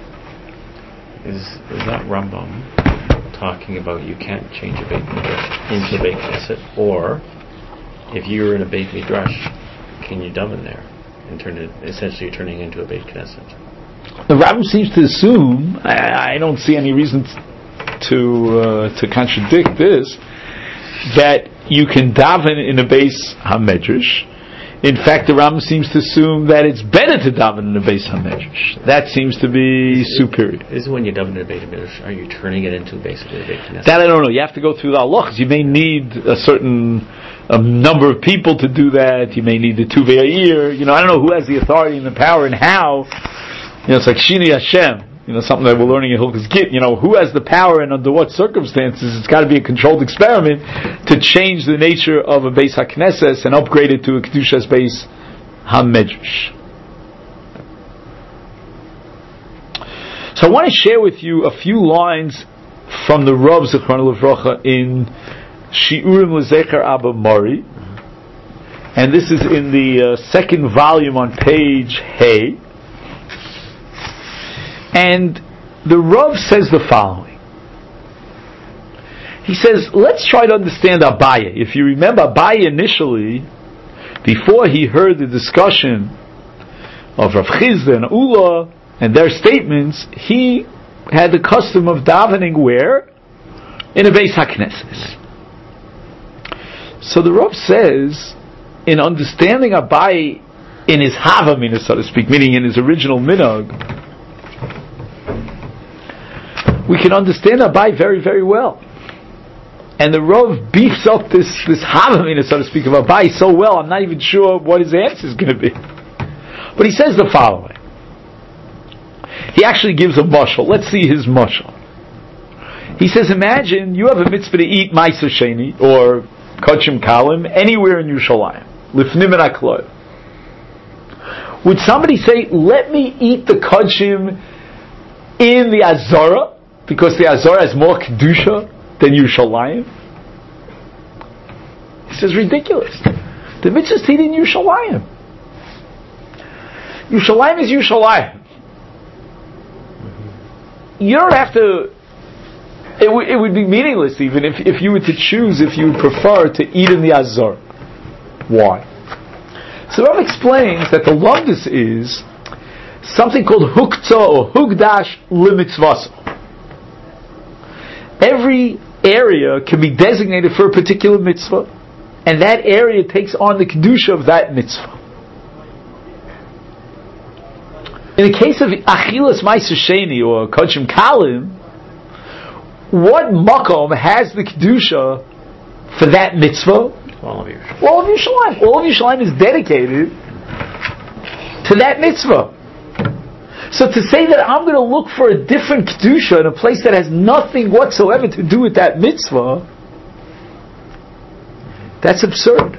Speaker 2: Is that Rambam talking about you can't change a Beit Midrash into a Beit Knesset, or if you're in a Beit Midrash, can you daven there and essentially turning into a Beit Knesset?
Speaker 1: The Rambam seems to assume, I don't see any reason to contradict this, that you can daven in a Beis HaMedrash. In fact, the Rambam seems to assume that it's better to daven in a Beis HaMedrash. That seems to be superior.
Speaker 2: Is when you daven in a Beit Midrash, are you turning it into basically a Beit Knesset?
Speaker 1: That I don't know. You have to go through the halachas. You may need a certain number of people to do that. You may need the Tuvei Ha'ir. I don't know who has the authority and the power and how. It's like Shini Hashem. Something that we're learning in Hilchos Git. Who has the power and under what circumstances? It's got to be a controlled experiment to change the nature of a Beis HaKnesses and upgrade it to a Kedushas Beis HaMedrash. So I want to share with you a few lines from the Rav Zichron Livrocha in Shiurim L'Zecher Abba Mori, and this is in the second volume on page Hey. And the Rav says the following. He says, let's try to understand Abaye. If you remember, Abaye initially, before he heard the discussion of Rav Chizda and Ula and their statements, he had the custom of davening where? In a Beis HaKnesses. So the Rav says, in understanding Abaye in his Hava Minah, so to speak, meaning in his original Minhag, we can understand Abaye very, very well. And the Rav beefs up this Hava Minah, so to speak, of Abaye so well, I'm not even sure what his answer is going to be. But he says the following. He actually gives a mashal. Let's see his mashal. He says, imagine you have a mitzvah to eat Ma'aser Sheni or Kachim Kalim anywhere in Yerushalayim. Lifnim and Aklot. Would somebody say, let me eat the Kachim in the Azara, because the Azara has more Kedusha than Yerushalayim? He says, ridiculous. The mitzvah is to eat in Yerushalayim. Yerushalayim is Yerushalayim. You don't have to. It would be meaningless even if you were to choose, if you would prefer to eat in the Azor. Why? So Rav explains that the lumdus is something called huktzah or hugdash limitzvasa. Every area can be designated for a particular mitzvah, and that area takes on the kedusha of that mitzvah. In the case of Achilas Ma'aser Sheni or Kachim Kalim, what makom has the kedusha for that mitzvah? All of Yerushalayim. All of Yerushalayim is dedicated to that mitzvah. So to say that I'm going to look for a different kedusha in a place that has nothing whatsoever to do with that mitzvah, that's absurd.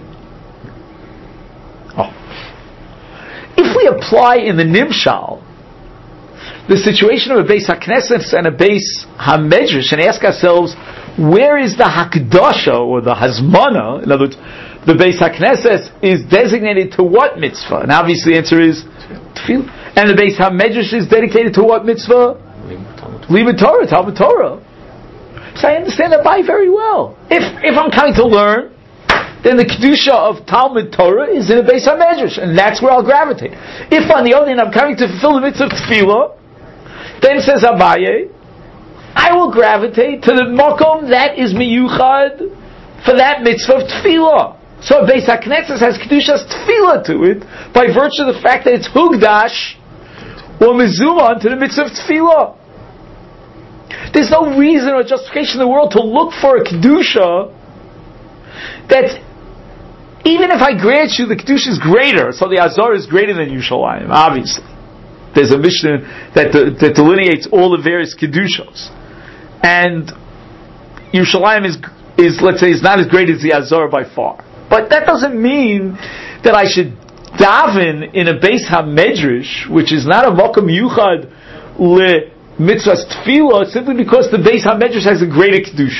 Speaker 1: If we apply in the Nimshal the situation of a Beis HaKnesses and a Beis HaMedrash and ask ourselves, where is the Hakdasha or the Hazmana? In other words, the Beis HaKnesses is designated to what mitzvah? And obviously the answer is Tefillah. And the Beis HaMedrash is dedicated to what mitzvah? Limud Torah, Talmud Torah. So I understand that very well. If I'm coming to learn, then the kedusha of Talmud Torah is in a Beis HaMedrash, and that's where I'll gravitate. If on the other hand I'm coming to fulfill the mitzvah of Tefillah, then says Abaye, I will gravitate to the makom that is miyuchad for that mitzvah of Tefillah. So Beis HaKnesses has kedusha's Tefillah to it by virtue of the fact that it's hugdash or mezuman to the mitzvah of Tefillah. There's no reason or justification in the world to look for a kedusha that's, even if I grant you the Kedusha is greater, so the Azor is greater than Yerushalayim, obviously. There's a Mishnah that delineates all the various Kedushos. And Yerushalayim is, let's say, is not as great as the Azor by far. But that doesn't mean that I should daven in a Beis HaMedrash, which is not a Mokum Yuchad le Mitzvah's Tefillah, simply because the Beis HaMedrash has a greater Kedusha.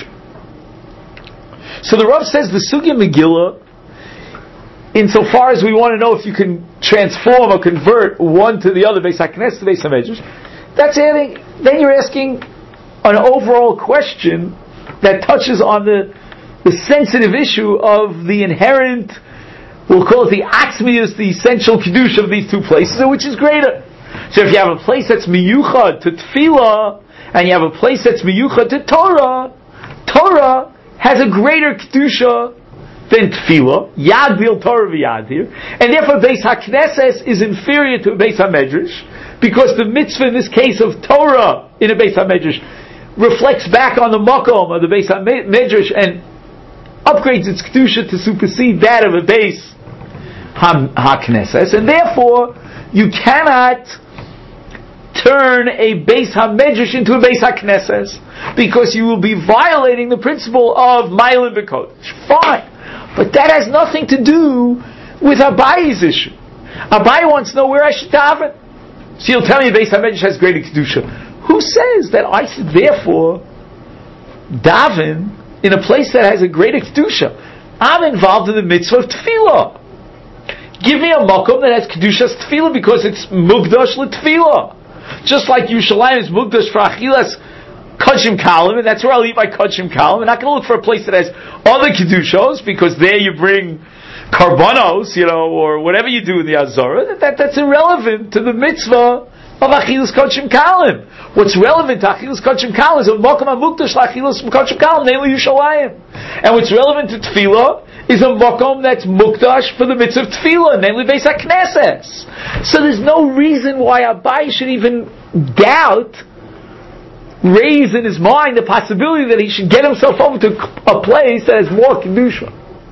Speaker 1: So the Rav says the Sugya Megillah, insofar as we want to know if you can transform or convert one to the other, Beis HaKnesses to Beis HaMedrash, that's adding, then you're asking an overall question that touches on the sensitive issue of the inherent, we'll call it the atzmius, the essential kedusha of these two places, which is greater. So if you have a place that's miyuchad to tefillah, and you have a place that's miyuchad to Torah, Torah has a greater kedusha than tefillah, yad bil Torah v'yad here, and therefore Beis HaKnesses is inferior to a Beis HaMedrash, because the mitzvah in this case of Torah in a Beis HaMedrash reflects back on the makom of the Beis HaMedrash and upgrades its kedusha to supersede that of a Beis HaKnesses, and therefore you cannot turn a Beis HaMedrash into a Beis HaKnesses, because you will be violating the principle of Ma'alim B'Kodesh. Fine. But that has nothing to do with Abaye's issue. Abaye wants to know where I should daven. So you'll tell me Beis HaMedrash has greater Kedusha. Who says that I should therefore daven in a place that has a greater kedusha. I'm involved in the mitzvah of tefillah. Give me a makom that has kedushas tefillah because it's mugdash l'tefillah. Just like Yerushalayim is mugdash for achilas kachim kalim, and that's where I'll eat my kachim kalim. I'm not going to look for a place that has other kedushos because there you bring karbanos, or whatever you do in the Azorah. That's irrelevant to the mitzvah of achilas kachim kalim. What's relevant to achilas kachim kalim is a makom hamukdash l'achilas kachim kalim, namely Yerushalayim. And what's relevant to tefillah is a makom that's mukdash for the mitzvah of tefillah, namely Beis HaKnesses. So there's no reason why Abai should even raise in his mind the possibility that he should get himself over to a place that has more kedusha.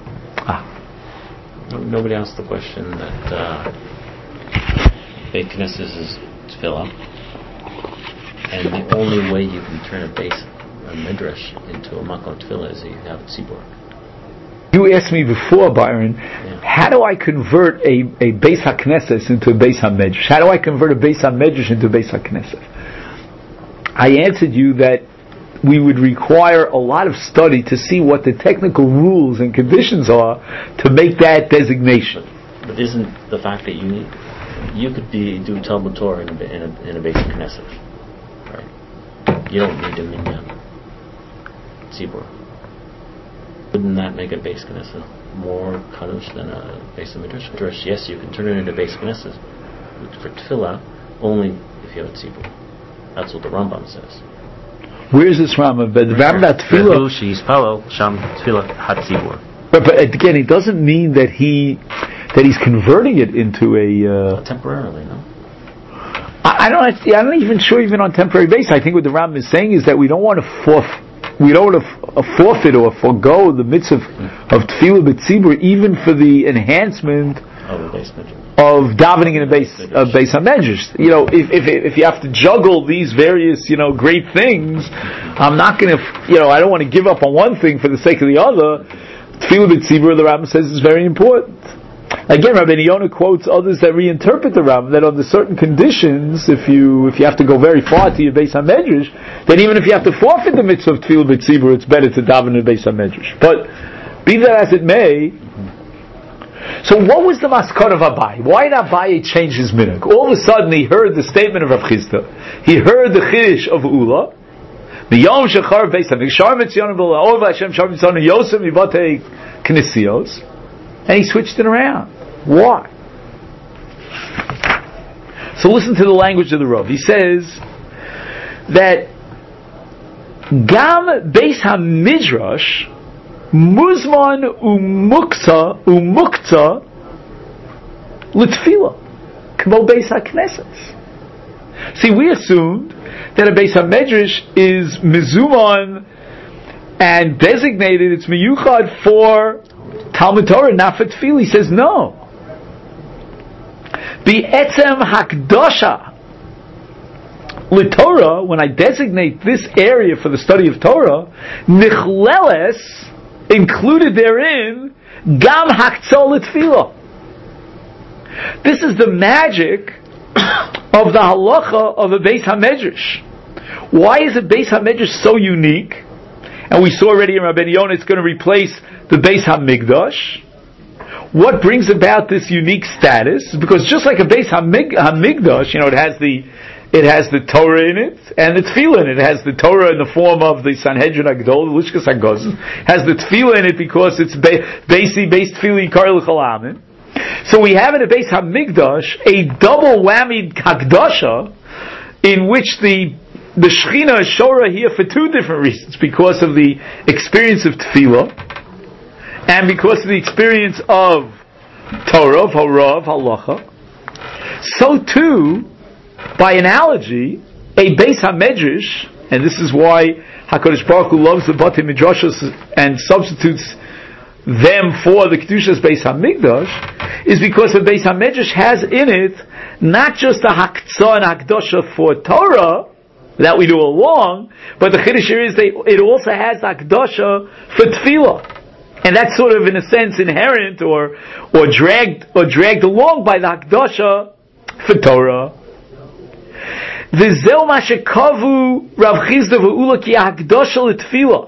Speaker 2: Nobody asked the question that Beis Knesses is tefillah, and the only way you can turn a midrash into a makom tefillah is that you have a tzibur.
Speaker 1: You asked me before, Byron, how do I convert a Beis HaKnesses into a Beis HaMedrash? How do I convert a Beis HaMedrash into a Beis HaKnesses? I answered you that we would require a lot of study to see what the technical rules and conditions are to make that designation.
Speaker 2: But isn't the fact that you could do Talmud Torah in a Beis HaKnesses, right? You don't need a minyan tzibur. Wouldn't that make a Beis Knesset more kadosh than a Beis HaMidrash? Yes, you can turn it into Beis Knesset for tefillah only if you have a tzibur. That's what the Rambam says.
Speaker 1: Where is this Rambam? But the Rambam tefillah. But again, it doesn't mean that he's converting it into a
Speaker 2: temporarily. No.
Speaker 1: I'm not even sure even on temporary basis. I think what the Rambam is saying is that we don't want to forfeit or forego the mitzvah of tefillah b'tzibur even for the enhancement of davening in a Beis HaMedrash. If you have to juggle these various great things, I'm not going to I don't want to give up on one thing for the sake of the other. Tefillah b'tzibur, the Rambam says, is very important. Again, Rabbi Yonah quotes others that reinterpret the Rambam that under certain conditions, if you have to go very far to your Beis HaMedrash, then even if you have to forfeit the mitzvah of tefillah b'tzibur, it's better to daven in Beis HaMedrash. But be that as it may, so what was the maskon of Abai? Why did Abai change his minhag? All of a sudden he heard the statement of Rav Chisda, he heard the chiddush of Ula, Miyom shechar Beis HaMikdash, Shar Mitzion v'La Orva Hashem Shar Mitzion Yosef Mivatei Knesios, and he switched it around. Why? So listen to the language of the Rav. He says that Gam Beis HaMidrash Muzman umukta l'tefillah k'mo Beis HaKnesses. See, we assumed that a Beis HaMedrash is mizuman and designated, it's miyuchad for Talmud Torah, not for tefillah. He says no. Be'etzem hakdosha l'Torah, when I designate this area for the study of Torah, nichleles, included therein, gam haktzol l'tefillah. This is the magic of the halacha of a Beis HaMedrash. Why is a Beis HaMedrash so unique? And we saw already in Rabbeinu Yonah it's going to replace the Beis HaMikdash. What brings about this unique status? Because just like a Beis HaMikdash, it has the Torah in it and the Tefillah in it. It has the Torah in the form of the Sanhedrin Agdol, the Lishkas HaGozim. Has the Tefillah in it because it's Beis Tefillah Yikar L'Chalamin. So we have in a Beis HaMikdash a double whammy Hakdasha in which the Shechina is Shora here for two different reasons. Because of the experience of Tefillah and because of the experience of Torah, of Hora, of Halacha. So too, by analogy, a Beis HaMedrash, and this is why HaKadosh Baruch Hu loves the Batei Midrashos and substitutes them for the Kedushas Beis HaMikdash, is because the Beis HaMedrash has in it not just a Haktzah and Hakdosha for Torah, that we do along, but the Chiddush is it also has Hakdosha for Tefillah. And that's sort of in a sense inherent or dragged along by the Hakdosha for Torah. V'zeu ma shekavu Rav Chisda v'Ula ki hakdosha l'tefila.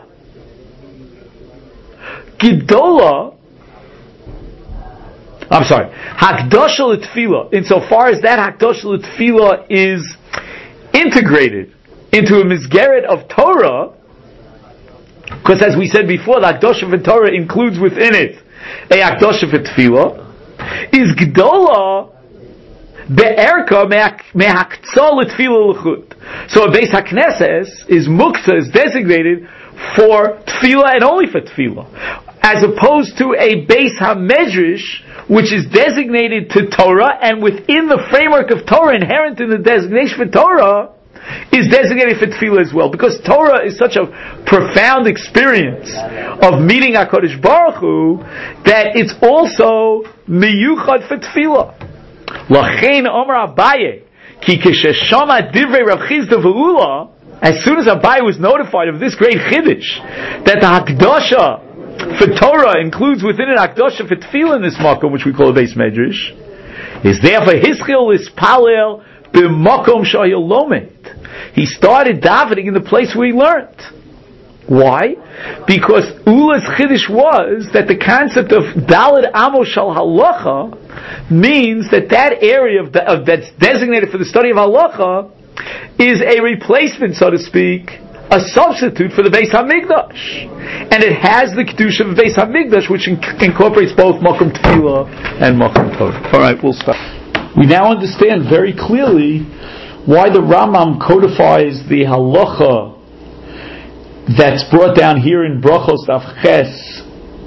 Speaker 1: Hakdosha l'tefila, insofar as that Hakdosha l'tefila is integrated into a mizgeret of Torah, because as we said before, the Hakdosha for Torah includes within it a Hakdosha for Tefillah, is Gdola be'erka me'haktza l'tefillah l'chut. So a Beis HaKnesses is muktzah, is designated for Tefillah and only for Tefillah, as opposed to a Beis HaMedrash, which is designated to Torah, and within the framework of Torah, inherent in the designation for Torah, is designated for Tefillah as well, because Torah is such a profound experience of meeting HaKadosh Baruch Hu that it's also miyuchad for Tefillah. Lachein Omer Abaye ki kesheshama divrei Rav Chisda v'Ula, as soon as Abaye was notified of this great chiddush that the Hakdosha for Torah includes within it Hakdosha for Tefillah in this makom, which we call a Beis Medrash, is therefore Hischil is Palel b'makom shayil lomet. He started davening in the place where he learned. Why? Because Ula's chiddush was that the concept of Daled Amos Shal Halacha means that area that's designated for the study of Halacha is a replacement, so to speak, a substitute for the Beis Hamikdash, and it has the kedusha of Beis Hamikdash, which incorporates both Makom Tefillah and Makom Torah. All right, we'll stop. We now understand very clearly why the Rambam codifies the halacha that's brought down here in Brachos Daf Ches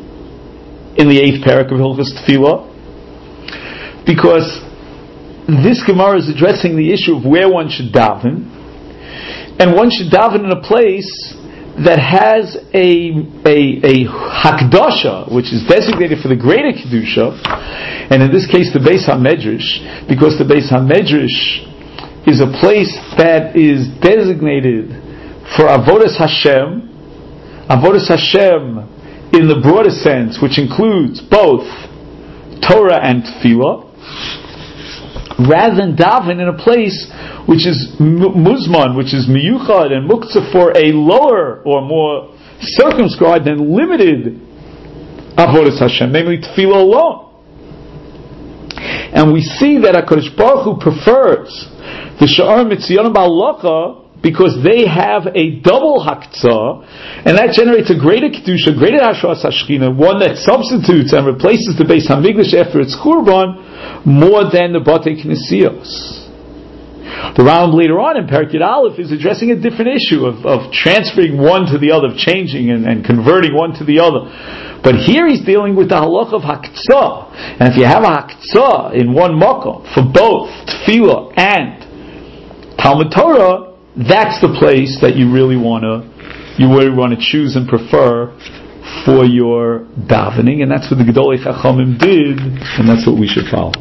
Speaker 1: in the 8th parak of Hilchos Tefillah, because this Gemara is addressing the issue of where one should daven, and one should daven in a place that has a hakdasha, which is designated for the greater kedusha, and in this case the Beis HaMedrash, because the Beis HaMedrash is a place that is designated for Avodas Hashem in the broader sense, which includes both Torah and Tefillah, rather than daven in a place which is muzman, which is miyuchad and muktzah for a lower or more circumscribed and limited Avodas Hashem, namely Tefillah alone. And we see that HaKadosh Baruch Hu prefers the Sha'ar Mitzion Ba'alacha because they have a double haktzah, and that generates a greater kedusha, greater hashras hashchina, one that substitutes and replaces the Beis Hamikdash after its churban more than the Batei Knesios. The Rambam later on in Perek Yud Aleph is addressing a different issue of transferring one to the other, of changing and converting one to the other. But here he's dealing with the halach of haktzah, and if you have a haktzah in one makom for both tefillah and Talmud Torah, that's the place that you really want to choose and prefer for your davening, and that's what the Gedolei Chachamim did, and that's what we should follow.